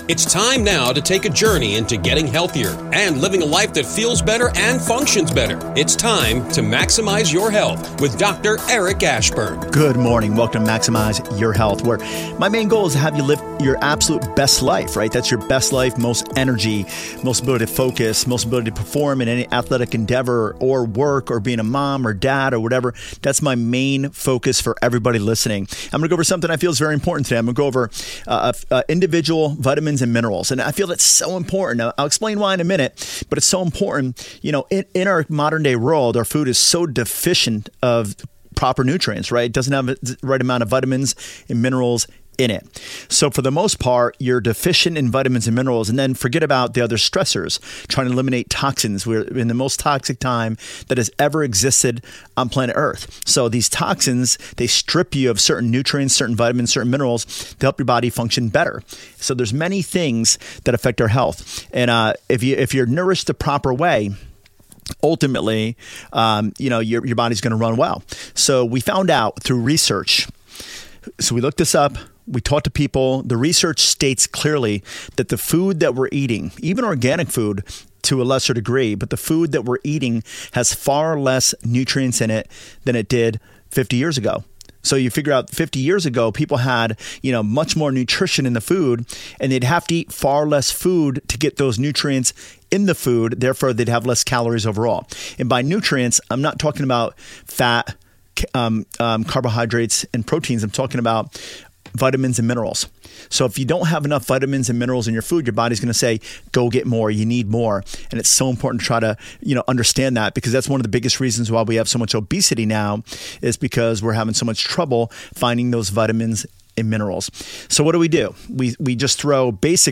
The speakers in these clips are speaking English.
It's time now to take a journey into getting healthier and living a life that feels better and functions better. It's time to maximize your health with Dr. Eric Ashburn. Good morning. Welcome to Maximize Your Health, where my main goal is to have you live your absolute best life, right? That's your best life, most energy, most ability to focus, most ability to perform in any athletic endeavor or work or being a mom or dad or whatever. That's my main focus for everybody listening. I'm going to go over something I feel is very important today. I'm going to go over individual vitamins and minerals. And I feel that's so important. Now, I'll explain why in a minute, but it's so important. You know, in our modern day world, our food is so deficient of proper nutrients, right? It doesn't have the right amount of vitamins and minerals in it. So for the most part, you're deficient in vitamins and minerals, and then forget about the other stressors, trying to eliminate toxins. We're in the most toxic time that has ever existed on planet Earth. So these toxins, they strip you of certain nutrients, certain vitamins, certain minerals to help your body function better. So there's many things that affect our health. And if you're nourished the proper way, ultimately, your body's going to run well. So we found out through research. So we looked this up. We talked to people. The research states clearly that the food that we're eating, even organic food to a lesser degree, but the food that we're eating has far less nutrients in it than it did 50 years ago. So you figure out 50 years ago, people had, much more nutrition in the food, and they'd have to eat far less food to get those nutrients in the food. Therefore, they'd have less calories overall. And by nutrients, I'm not talking about fat, carbohydrates, and proteins. I'm talking about vitamins and minerals. So if you don't have enough vitamins and minerals in your food, your body's going to say, go get more. You need more. And it's so important to try to, understand that, because that's one of the biggest reasons why we have so much obesity now, is because we're having so much trouble finding those vitamins and minerals. So what do? We just throw a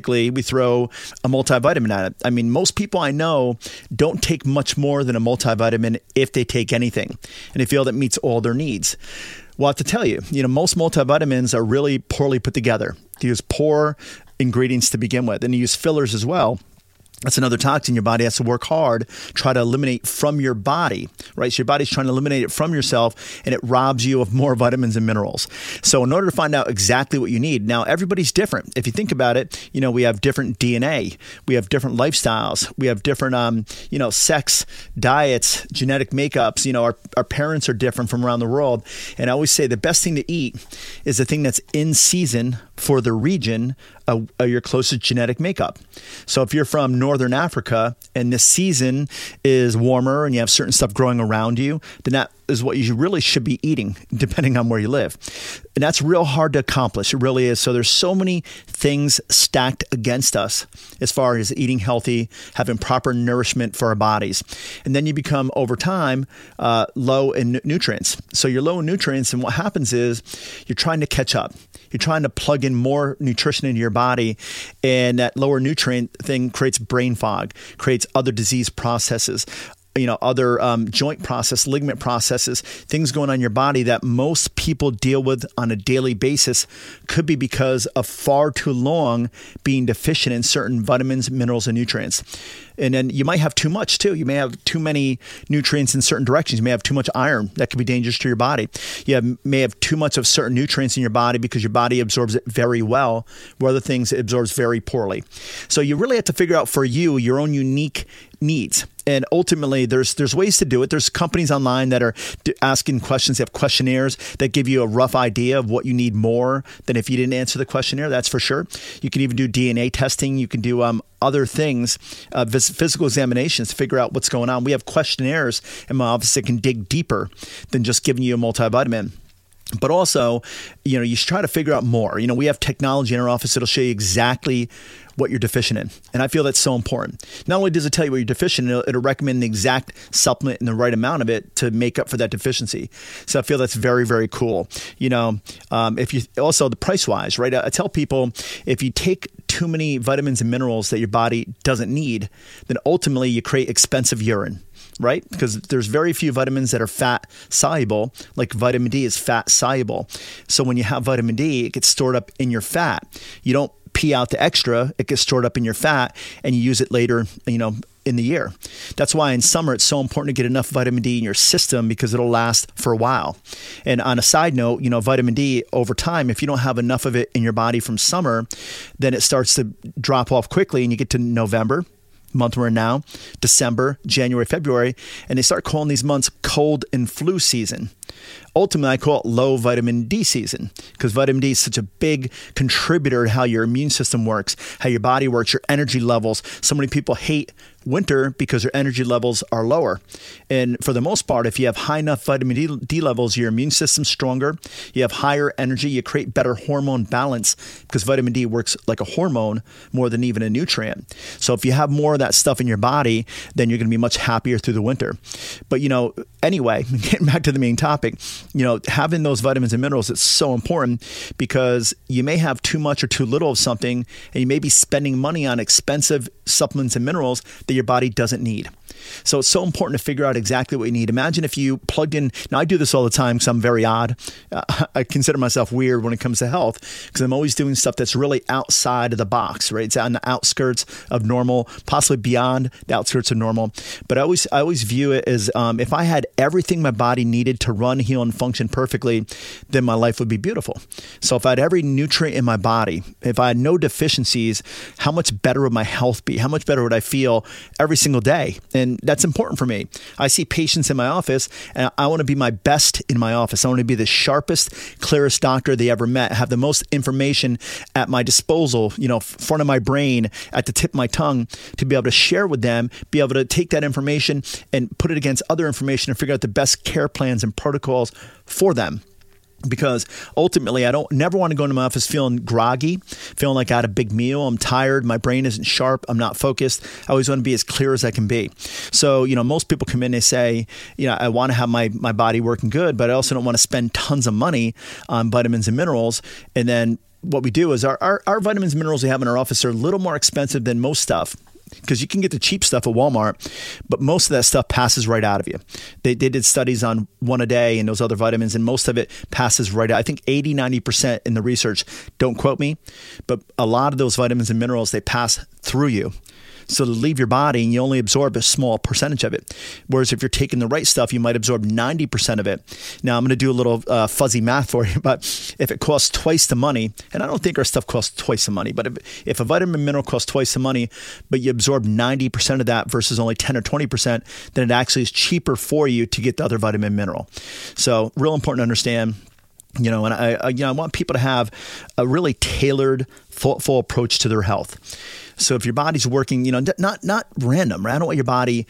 multivitamin at it. I mean, most people I know don't take much more than a multivitamin if they take anything, and they feel that meets all their needs. Well, I have to tell you, most multivitamins are really poorly put together. They use poor ingredients to begin with, and you use fillers as well. That's another toxin your body has to work hard, try to eliminate from your body, right? So your body's trying to eliminate it from yourself, and it robs you of more vitamins and minerals. So in order to find out exactly what you need, now everybody's different. If you think about it, we have different DNA, we have different lifestyles, we have different, sex, diets, genetic makeups. Our parents are different from around the world. And I always say the best thing to eat is the thing that's in season for the region of your closest genetic makeup. So if you're from Northern Africa and this season is warmer and you have certain stuff growing around you, then that is what you really should be eating, depending on where you live. And that's real hard to accomplish. It really is. So there's so many things stacked against us as far as eating healthy, having proper nourishment for our bodies. And then you become, over time, low in nutrients. So you're low in nutrients, and what happens is you're trying to catch up. You're trying to plug in more nutrition into your body, and that lower nutrient thing creates brain fog, creates other disease processes, other joint process, ligament processes, things going on in your body that most people deal with on a daily basis. Could be because of far too long being deficient in certain vitamins, minerals, and nutrients. And then you might have too much too. You may have too many nutrients in certain directions. You may have too much iron. That could be dangerous to your body. You may have too much of certain nutrients in your body because your body absorbs it very well, where other things it absorbs very poorly. So you really have to figure out for you your own unique needs. And ultimately, there's ways to do it. There's companies online that are asking questions. They have questionnaires that give you a rough idea of what you need more than if you didn't answer the questionnaire. That's for sure. You can even do DNA testing. You can do other things, physical examinations to figure out what's going on. We have questionnaires in my office that can dig deeper than just giving you a multivitamin. But also, you should try to figure out more. We have technology in our office that'll show you exactly what you're deficient in. And I feel that's so important. Not only does it tell you what you're deficient in, it'll recommend the exact supplement and the right amount of it to make up for that deficiency. So I feel that's very, very cool. If you also the price wise, right? I tell people, if you take too many vitamins and minerals that your body doesn't need, then ultimately you create expensive urine. Right? Because there's very few vitamins that are fat soluble, like vitamin D is fat soluble. So when you have vitamin D, it gets stored up in your fat. You don't pee out the extra, it gets stored up in your fat, and you use it later, in the year. That's why in summer it's so important to get enough vitamin D in your system, because it'll last for a while. And on a side note, vitamin D over time, if you don't have enough of it in your body from summer, then it starts to drop off quickly, and you get to November, month we're in now, December, January, February, and they start calling these months cold and flu season. Ultimately, I call it low vitamin D season, because vitamin D is such a big contributor to how your immune system works, how your body works, your energy levels. So many people hate winter because their energy levels are lower. And for the most part, if you have high enough vitamin D levels, your immune system's stronger, you have higher energy, you create better hormone balance, because vitamin D works like a hormone more than even a nutrient. So if you have more of that stuff in your body, then you're going to be much happier through the winter. But, anyway, getting back to the main topic, having those vitamins and minerals, it's so important, because you may have too much or too little of something, and you may be spending money on expensive supplements and minerals that your body doesn't need. So it's so important to figure out exactly what you need. Imagine if you plugged in, now I do this all the time because I'm very odd. I consider myself weird when it comes to health, because I'm always doing stuff that's really outside of the box, right? It's on the outskirts of normal, possibly beyond the outskirts of normal. But I always view it as if I had everything my body needed to run, heal, and function perfectly, then my life would be beautiful. So if I had every nutrient in my body, if I had no deficiencies, how much better would my health be? How much better would I feel every single day? And that's important for me. I see patients in my office, and I want to be my best in my office. I want to be the sharpest, clearest doctor they ever met, have the most information at my disposal, front of my brain, at the tip of my tongue, to be able to share with them, be able to take that information and put it against other information and figure out the best care plans and protocols for them. Because ultimately, I never want to go into my office feeling groggy, feeling like I had a big meal. I'm tired. My brain isn't sharp. I'm not focused. I always want to be as clear as I can be. So, most people come in, they say, I want to have my body working good, but I also don't want to spend tons of money on vitamins and minerals. And then what we do is our vitamins and minerals we have in our office are a little more expensive than most stuff, because you can get the cheap stuff at Walmart, but most of that stuff passes right out of you. They did studies on one a day and those other vitamins, and most of it passes right out. I think 80-90% in the research, don't quote me, but a lot of those vitamins and minerals, they pass through you. So to leave your body, and you only absorb a small percentage of it. Whereas if you're taking the right stuff, you might absorb 90% of it. Now, I'm going to do a little fuzzy math for you, but if it costs twice the money, and I don't think our stuff costs twice the money, but if a vitamin mineral costs twice the money, but you absorb 90% of that versus only 10 or 20%, then it actually is cheaper for you to get the other vitamin mineral. So real important to understand. And I want people to have a really tailored, thoughtful approach to their health. So if your body's working, not random, right? I don't want your body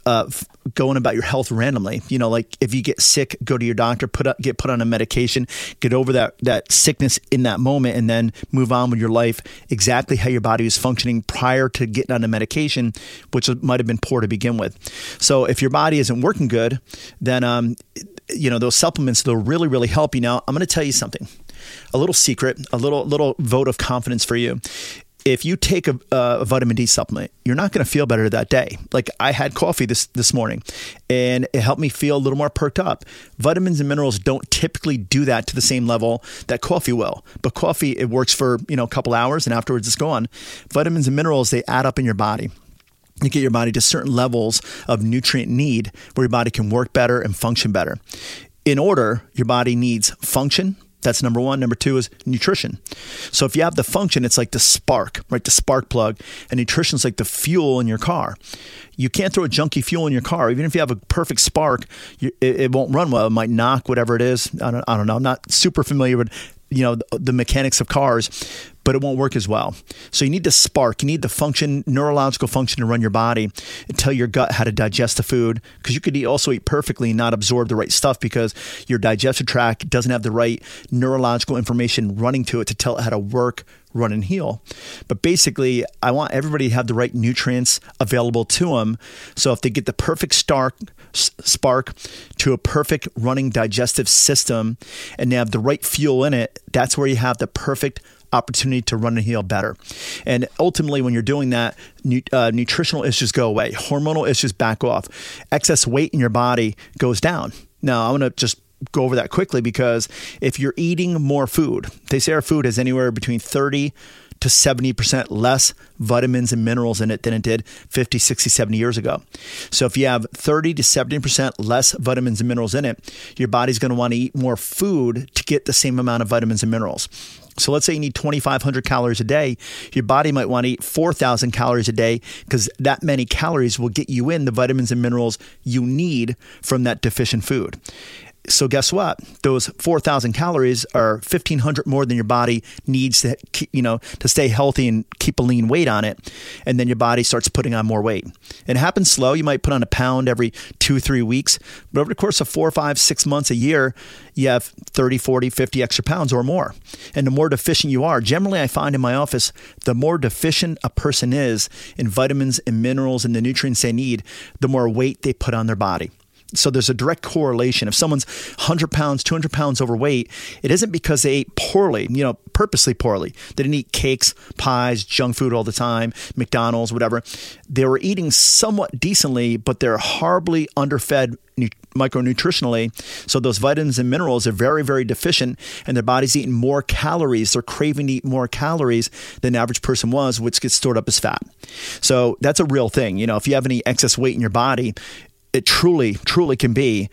going about your health randomly. Like if you get sick, go to your doctor, get put on a medication, get over that sickness in that moment, and then move on with your life exactly how your body was functioning prior to getting on the medication, which might have been poor to begin with. So if your body isn't working good, then those supplements, they'll really, really help you. Now, I'm going to tell you something, a little secret, a little vote of confidence for you. If you take a vitamin D supplement, you're not going to feel better that day. Like I had coffee this morning, and it helped me feel a little more perked up. Vitamins and minerals don't typically do that to the same level that coffee will. But coffee, it works for a couple hours, and afterwards it's gone. Vitamins and minerals, they add up in your body. You get your body to certain levels of nutrient need where your body can work better and function better. In order, your body needs function. That's number one. Number two is nutrition. So if you have the function, it's like the spark, right? The spark plug. And nutrition is like the fuel in your car. You can't throw a junky fuel in your car. Even if you have a perfect spark, it won't run well. It might knock, whatever it is. I don't know. I'm not super familiar with the mechanics of cars, but it won't work as well. So you need the spark. You need the function, neurological function to run your body and tell your gut how to digest the food, because you could also eat perfectly and not absorb the right stuff because your digestive tract doesn't have the right neurological information running to it to tell it how to work, run, and heal. But basically, I want everybody to have the right nutrients available to them. So if they get the perfect spark to a perfect running digestive system and they have the right fuel in it, that's where you have the perfect opportunity to run and heal better. And ultimately, when you're doing that, nutritional issues go away. Hormonal issues back off. Excess weight in your body goes down. Now, I'm going to just go over that quickly, because if you're eating more food, they say our food has anywhere between 30 to 70% less vitamins and minerals in it than it did 50, 60, 70 years ago. So if you have 30 to 70% less vitamins and minerals in it, your body's going to want to eat more food to get the same amount of vitamins and minerals. So let's say you need 2,500 calories a day. Your body might want to eat 4,000 calories a day because that many calories will get you in the vitamins and minerals you need from that deficient food. So guess what? Those 4,000 calories are 1,500 more than your body needs to, to stay healthy and keep a lean weight on it. And then your body starts putting on more weight. It happens slow. You might put on a pound every 2-3 weeks, but over the course of 4, 5, 6 months, a year, you have 30, 40, 50 extra pounds or more. And the more deficient you are, generally I find in my office, the more deficient a person is in vitamins and minerals and the nutrients they need, the more weight they put on their body. So there's a direct correlation. If someone's 100 pounds, 200 pounds overweight, it isn't because they ate poorly, purposely poorly. They didn't eat cakes, pies, junk food all the time, McDonald's, whatever. They were eating somewhat decently, but they're horribly underfed micronutritionally. So those vitamins and minerals are very, very deficient, and their body's eating more calories. They're craving to eat more calories than the average person was, which gets stored up as fat. So that's a real thing. If you have any excess weight in your body, it truly, truly can be.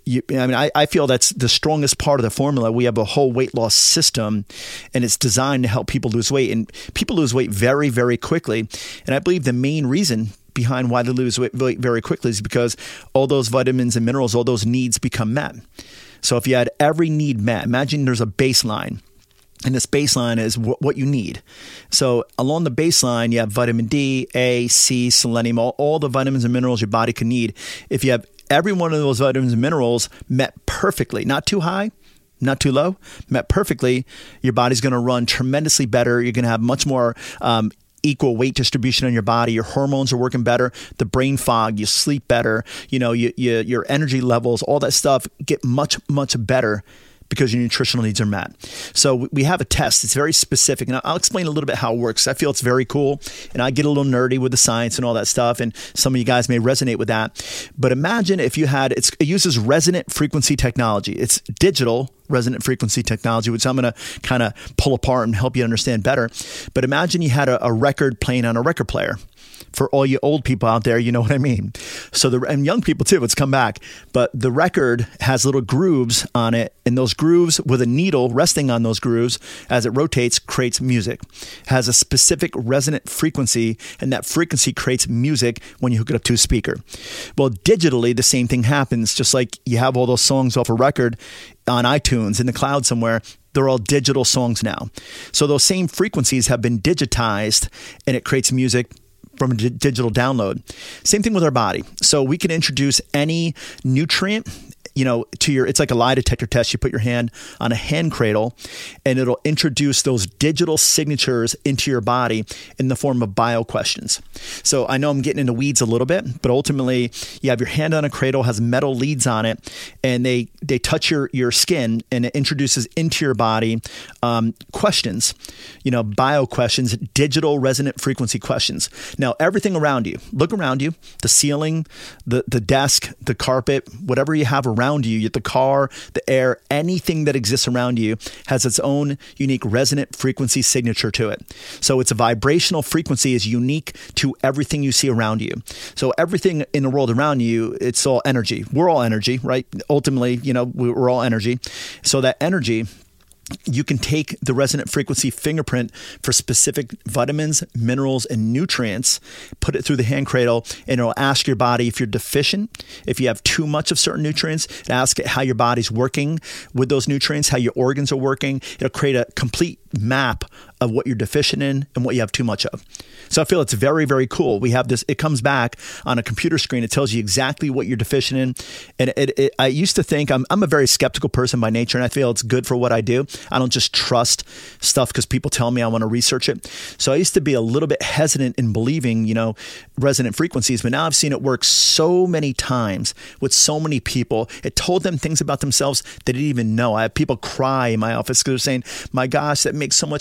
I feel that's the strongest part of the formula. We have a whole weight loss system, and it's designed to help people lose weight. And people lose weight very, very quickly. And I believe the main reason behind why they lose weight very quickly is because all those vitamins and minerals, all those needs become met. So if you had every need met, imagine there's a baseline. And this baseline is what you need. So along the baseline, you have vitamin D, A, C, selenium, all the vitamins and minerals your body can need. If you have every one of those vitamins and minerals met perfectly, not too high, not too low, met perfectly, your body's going to run tremendously better. You're going to have much more equal weight distribution in your body. Your hormones are working better. The brain fog, you sleep better. Your energy levels, all that stuff get much, much better because your nutritional needs are met. So we have a test. It's very specific. And I'll explain a little bit how it works. I feel it's very cool. And I get a little nerdy with the science and all that stuff. And some of you guys may resonate with that. But imagine if you had, it uses resonant frequency technology. It's digital resonant frequency technology, which I'm going to kind of pull apart and help you understand better. But imagine you had a record playing on a record player. For all you old people out there, you know what I mean. So and young people too, let's come back. But the record has little grooves on it, and those grooves with a needle resting on those grooves as it rotates creates music. It has a specific resonant frequency, and that frequency creates music when you hook it up to a speaker. Well, digitally, the same thing happens. Just like you have all those songs off a record on iTunes in the cloud somewhere, they're all digital songs now. So those same frequencies have been digitized, and it creates music from a digital download. Same thing with our body. So we can introduce any nutrient, it's like a lie detector test. You put your hand on a hand cradle, and it'll introduce those digital signatures into your body in the form of bio questions. So I know I'm getting into weeds a little bit, but ultimately you have your hand on a cradle, has metal leads on it, and they touch your skin, and it introduces into your body questions, bio questions, digital resonant frequency questions. Now, everything around you, look around you, the ceiling, the desk, the carpet, whatever you have around you, the car, the air, anything that exists around you has its own unique resonant frequency signature to it. So it's a vibrational frequency is unique to everything you see around you. So everything in the world around you, it's all energy. We're all energy, right? Ultimately, we're all energy. So that energy, you can take the resonant frequency fingerprint for specific vitamins, minerals, and nutrients, put it through the hand cradle, and it'll ask your body if you're deficient, if you have too much of certain nutrients, ask it how your body's working with those nutrients, how your organs are working. It'll create a complete map of what you're deficient in and what you have too much of. So I feel it's very, very cool. We have this, it comes back on a computer screen. It tells you exactly what you're deficient in. And I used to think, I'm a very skeptical person by nature, and I feel it's good for what I do. I don't just trust stuff because people tell me I want to research it. So I used to be a little bit hesitant in believing, resonant frequencies, but now I've seen it work so many times with so many people. It told them things about themselves they didn't even know. I have people cry in my office because they're saying, my gosh, that makes so much sense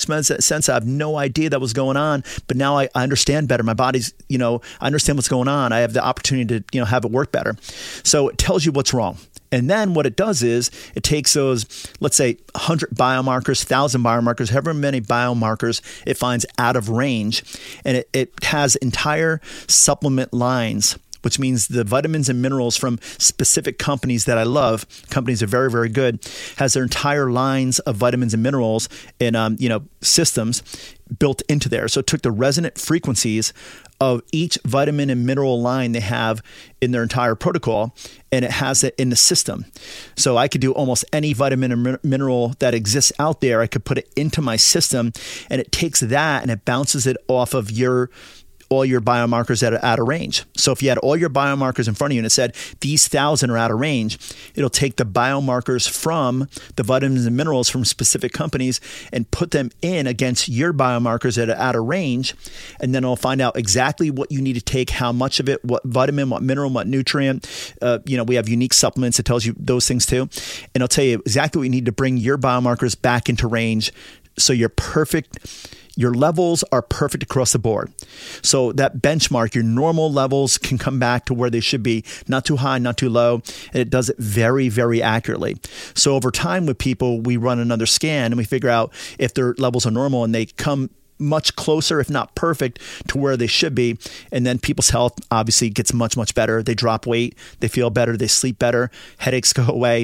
sense. I have no idea that was going on, but now I understand better. My body's, I understand what's going on. I have the opportunity to, have it work better. So it tells you what's wrong. And then what it does is it takes those, let's say, 100 biomarkers, 1,000 biomarkers, however many biomarkers it finds out of range, and it has entire supplement lines, which means the vitamins and minerals from specific companies that I love, companies are very, very good, has their entire lines of vitamins and minerals and, systems built into there. So it took the resonant frequencies of each vitamin and mineral line they have in their entire protocol, and it has it in the system. So I could do almost any vitamin or mineral that exists out there. I could put it into my system, and it takes that and it bounces it off of all your biomarkers that are out of range. So if you had all your biomarkers in front of you and it said these 1,000 are out of range, it'll take the biomarkers from the vitamins and minerals from specific companies and put them in against your biomarkers that are out of range. And then it'll find out exactly what you need to take, how much of it, what vitamin, what mineral, what nutrient. We have unique supplements that tells you those things too. And it'll tell you exactly what you need to bring your biomarkers back into range so you're perfect. Your levels are perfect across the board. So that benchmark, your normal levels can come back to where they should be, not too high, not too low. And it does it very, very accurately. So over time with people, we run another scan and we figure out if their levels are normal, and they come much closer, if not perfect, to where they should be. And then people's health obviously gets much, much better. They drop weight, they feel better, they sleep better, headaches go away,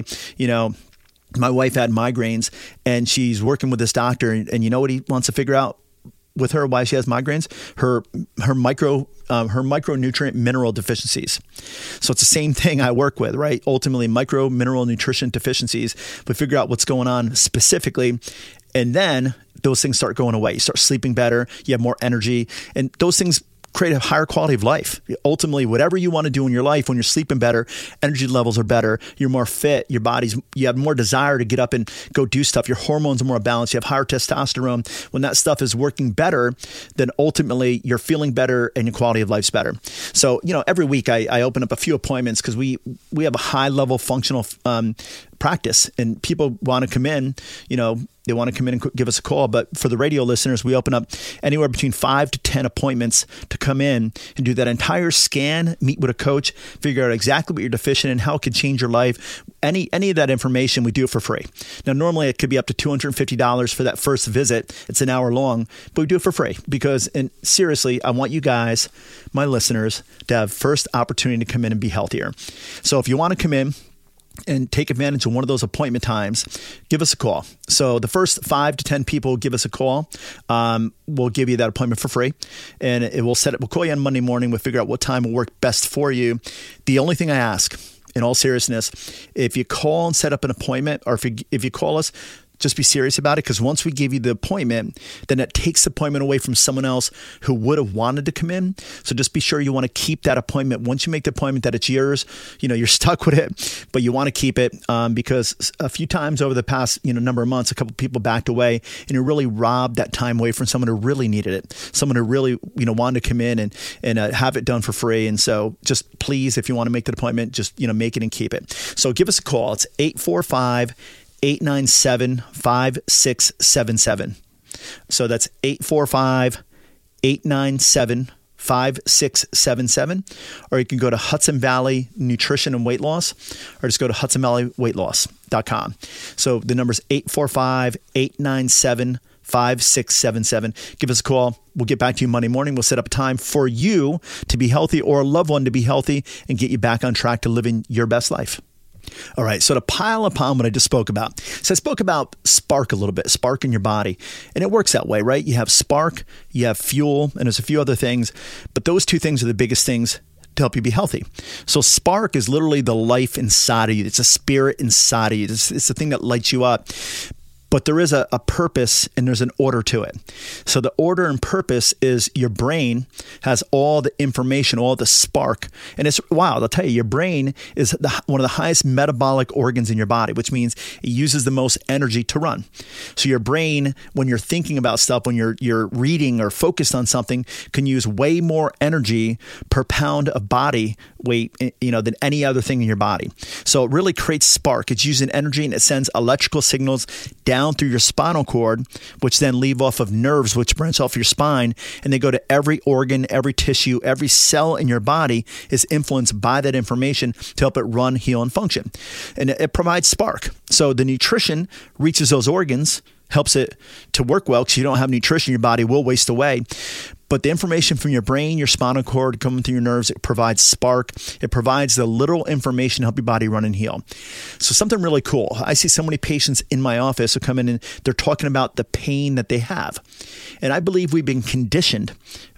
My wife had migraines, and she's working with this doctor, and you know what he wants to figure out with her why she has migraines? Her micronutrient mineral deficiencies. So it's the same thing I work with, right? Ultimately, micro mineral nutrition deficiencies. We figure out what's going on specifically, and then those things start going away. You start sleeping better, you have more energy, and those things create a higher quality of life. Ultimately, whatever you want to do in your life, when you're sleeping better, energy levels are better, you're more fit, you have more desire to get up and go do stuff. Your hormones are more balanced. You have higher testosterone. When that stuff is working better, then ultimately you're feeling better and your quality of life's better. So, every week I open up a few appointments because we have a high level functional practice, and people want to come in, they want to come in and give us a call. But for the radio listeners, we open up anywhere between 5 to 10 appointments to come in and do that entire scan, meet with a coach, figure out exactly what you're deficient in, how it could change your life. Any of that information, we do it for free. Now, normally it could be up to $250 for that first visit. It's an hour long, but we do it for free because, and seriously, I want you guys, my listeners, to have first opportunity to come in and be healthier. So if you want to come in and take advantage of one of those appointment times, give us a call. So the first 5 to 10 people give us a call. We'll give you that appointment for free, and we'll call you on Monday morning. We'll figure out what time will work best for you. The only thing I ask, in all seriousness, if you call and set up an appointment, or if you call us, just be serious about it, because once we give you the appointment, then it takes the appointment away from someone else who would have wanted to come in. So just be sure you want to keep that appointment. Once you make the appointment that it's yours, you're stuck with it, but you want to keep it because a few times over the past number of months, a couple of people backed away, and you really robbed that time away from someone who really needed it, someone who really wanted to come in and have it done for free. And so just please, if you want to make that appointment, just make it and keep it. So give us a call. It's 845-897-5677. So that's 845-897-5677. Or you can go to Hudson Valley Nutrition and Weight Loss, or just go to HudsonValleyWeightLoss.com. So the number is 845-897-5677. Give us a call. We'll get back to you Monday morning. We'll set up a time for you to be healthy, or a loved one to be healthy, and get you back on track to living your best life. All right, so to pile upon what I just spoke about. So I spoke about spark a little bit, spark in your body. And it works that way, right? You have spark, you have fuel, and there's a few other things. But those two things are the biggest things to help you be healthy. So spark is literally the life inside of you. It's a spirit inside of you. It's the thing that lights you up. But there is a purpose, and there's an order to it. So the order and purpose is your brain has all the information, all the spark. And it's wild. I'll tell you, your brain is one of the highest metabolic organs in your body, which means it uses the most energy to run. So your brain, when you're thinking about stuff, when you're reading or focused on something, can use way more energy per pound of body weight, than any other thing in your body. So it really creates spark. It's using energy, and it sends electrical signals down through your spinal cord, which then leave off of nerves, which branch off your spine, and they go to every organ, every tissue, every cell in your body is influenced by that information to help it run, heal, and function. And it provides spark. So the nutrition reaches those organs, helps it to work well, because you don't have nutrition, your body will waste away. But the information from your brain, your spinal cord, coming through your nerves, it provides spark. It provides the literal information to help your body run and heal. So something really cool. I see so many patients in my office who come in and they're talking about the pain that they have. And I believe we've been conditioned,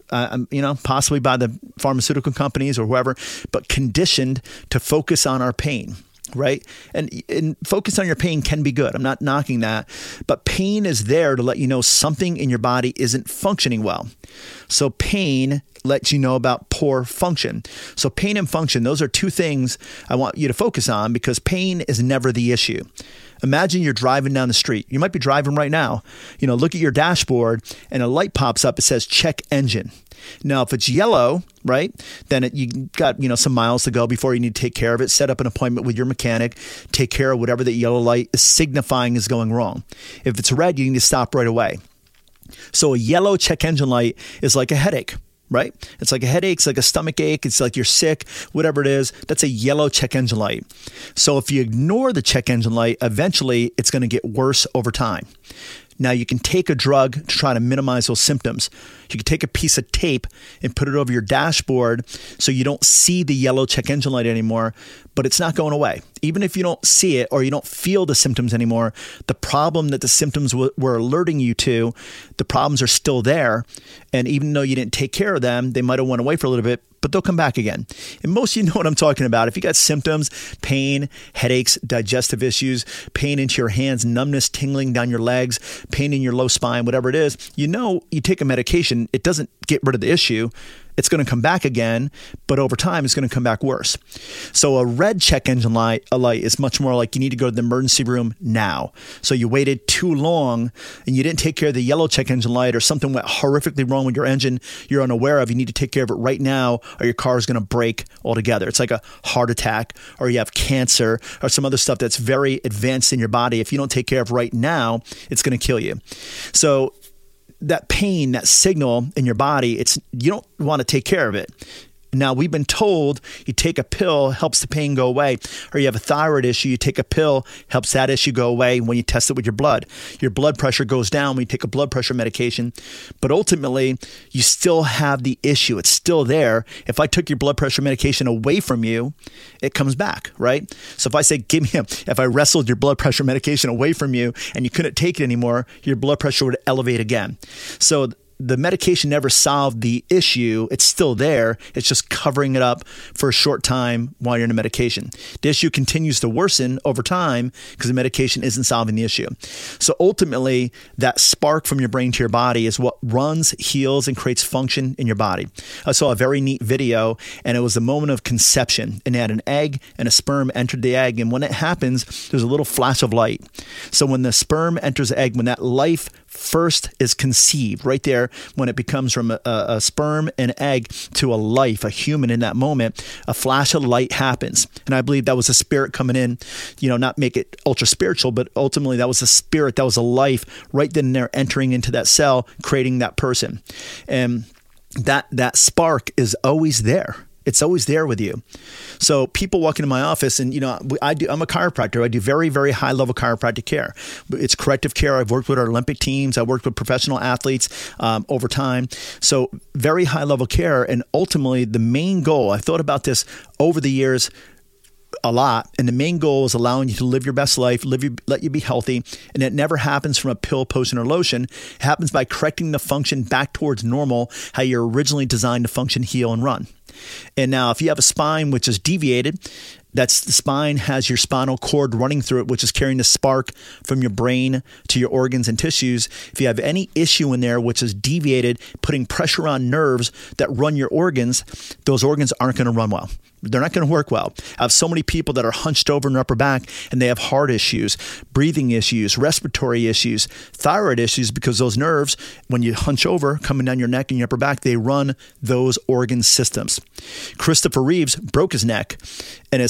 possibly by the pharmaceutical companies or whoever, but conditioned to focus on our pain. Right? And focus on your pain can be good. I'm not knocking that. But pain is there to let you know something in your body isn't functioning well. So pain lets you know about poor function. So pain and function, those are two things I want you to focus on, because pain is never the issue. Imagine you're driving down the street. You might be driving right now. Look at your dashboard and a light pops up. It says check engine. Now, if it's yellow, right, then you got, some miles to go before you need to take care of it. Set up an appointment with your mechanic. Take care of whatever the yellow light is signifying is going wrong. If it's red, you need to stop right away. So a yellow check engine light is like a headache. Right? It's like a headache, it's like a stomach ache, it's like you're sick, whatever it is. That's a yellow check engine light. So if you ignore the check engine light, eventually it's going to get worse over time. Now, you can take a drug to try to minimize those symptoms. You can take a piece of tape and put it over your dashboard so you don't see the yellow check engine light anymore, but it's not going away. Even if you don't see it or you don't feel the symptoms anymore, the problem that the symptoms were alerting you to, the problems are still there. And even though you didn't take care of them, they might have went away for a little bit, but they'll come back again. And most of you know what I'm talking about. If you got symptoms, pain, headaches, digestive issues, pain into your hands, numbness, tingling down your legs, pain in your low spine, whatever it is, you take a medication, it doesn't get rid of the issue. It's going to come back again, but over time, it's going to come back worse. So a red check engine light is much more like you need to go to the emergency room now. So you waited too long and you didn't take care of the yellow check engine light, or something went horrifically wrong with your engine you're unaware of. You need to take care of it right now, or your car is going to break altogether. It's like a heart attack, or you have cancer, or some other stuff that's very advanced in your body. If you don't take care of right now, it's going to kill you. So that pain, that signal in your body, you don't want to take care of it. Now, we've been told you take a pill, helps the pain go away. Or you have a thyroid issue, you take a pill, helps that issue go away when you test it with your blood. Your blood pressure goes down when you take a blood pressure medication. But ultimately, you still have the issue. It's still there. If I took your blood pressure medication away from you, it comes back, right? So if I say, if I wrestled your blood pressure medication away from you and you couldn't take it anymore, your blood pressure would elevate again. So the medication never solved the issue. It's still there. It's just covering it up for a short time while you're in the medication. The issue continues to worsen over time because the medication isn't solving the issue. So ultimately, that spark from your brain to your body is what runs, heals, and creates function in your body. I saw a very neat video, and it was the moment of conception. And they had an egg and a sperm entered the egg. And when it happens, there's a little flash of light. So when the sperm enters the egg, when that life first is conceived, right there, when it becomes from a sperm and egg to a life, a human in that moment, a flash of light happens. And I believe that was a spirit coming in, not make it ultra spiritual, but ultimately that was a spirit, that was a life right then and there entering into that cell, creating that person. And that spark is always there. It's always there with you. So people walk into my office and, I'm a chiropractor. I do very, very high level chiropractic care. It's corrective care. I've worked with our Olympic teams. I worked with professional athletes over time. So very high level care. And ultimately the main goal, I've thought about this over the years a lot. And the main goal is allowing you to live your best life, let you be healthy. And it never happens from a pill, potion, or lotion. It happens by correcting the function back towards normal, how you're originally designed to function, heal, and run. And now if you have a spine which is deviated, that's the spine has your spinal cord running through it, which is carrying the spark from your brain to your organs and tissues. If you have any issue in there which is deviated, putting pressure on nerves that run your organs, those organs aren't going to run well. They're not going to work well. I have so many people that are hunched over in their upper back and they have heart issues, breathing issues, respiratory issues, thyroid issues, because those nerves, when you hunch over, coming down your neck and your upper back, they run those organ systems. Christopher Reeves broke his neck and his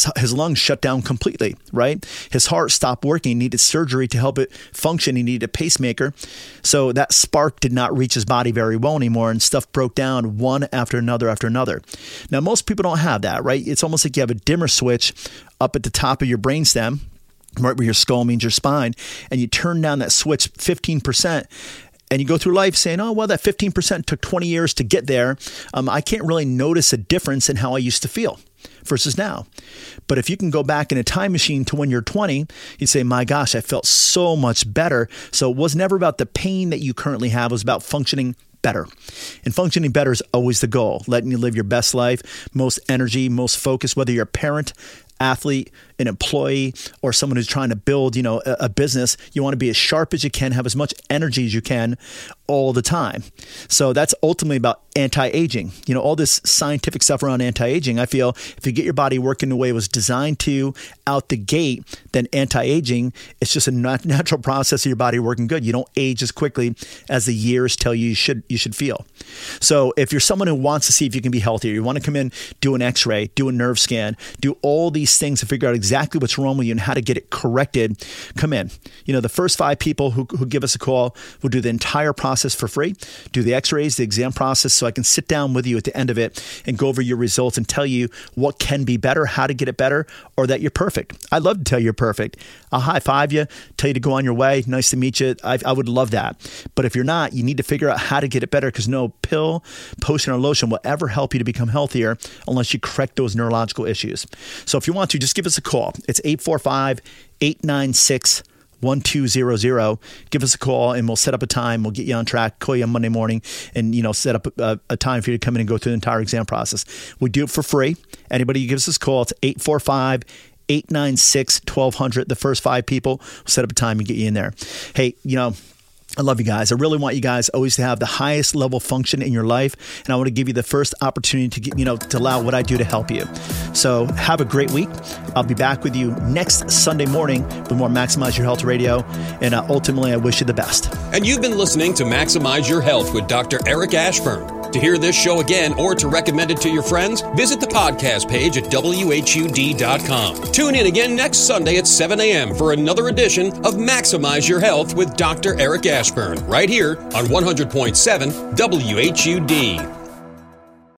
his lungs shut down completely, right? His heart stopped working, he needed surgery to help it function. He needed a pacemaker. So that spark did not reach his body very well anymore, and stuff broke down one after another after another. Now, most people don't have that, right? It's almost like you have a dimmer switch up at the top of your brainstem, right where your skull means your spine, and you turn down that switch 15%. And you go through life saying, oh, well, that 15% took 20 years to get there. I can't really notice a difference in how I used to feel versus now. But if you can go back in a time machine to when you're 20, you say, my gosh, I felt so much better. So it was never about the pain that you currently have. It was about functioning better. And functioning better is always the goal, letting you live your best life, most energy, most focus, whether you're a parent, athlete, an employee, or someone who's trying to build, a business. You want to be as sharp as you can, have as much energy as you can all the time. So that's ultimately about anti-aging. All this scientific stuff around anti-aging, I feel if you get your body working the way it was designed to out the gate, then anti-aging, it's just a natural process of your body working good. You don't age as quickly as the years tell you should feel. So if you're someone who wants to see if you can be healthier, you want to come in, do an x-ray, do a nerve scan, do all these things to figure out exactly what's wrong with you and how to get it corrected, come in. The first 5 people who give us a call will do the entire process for free, do the x-rays, the exam process, so I can sit down with you at the end of it and go over your results and tell you what can be better, how to get it better, or that you're perfect. I'd love to tell you you're perfect. I'll high five you, tell you to go on your way. Nice to meet you. I would love that. But if you're not, you need to figure out how to get it better, because no pill, potion, or lotion will ever help you to become healthier unless you correct those neurological issues. So if you want to, just give us a call. It's 845-896-1200. Give us a call and we'll set up a time. We'll get you on track, call you on Monday morning, and set up a time for you to come in and go through the entire exam process. We do it for free. Anybody who gives us a call, it's 845-896-1200. The first 5 people, we'll set up a time and get you in there. Hey, I love you guys. I really want you guys always to have the highest level function in your life. And I want to give you the first opportunity to get, to allow what I do to help you. So have a great week. I'll be back with you next Sunday morning with more Maximize Your Health Radio. And ultimately, I wish you the best. And you've been listening to Maximize Your Health with Dr. Eric Ashburn. To hear this show again or to recommend it to your friends, visit the podcast page at WHUD.com. Tune in again next Sunday at 7 a.m. for another edition of Maximize Your Health with Dr. Eric Ashburn, right here on 100.7 WHUD.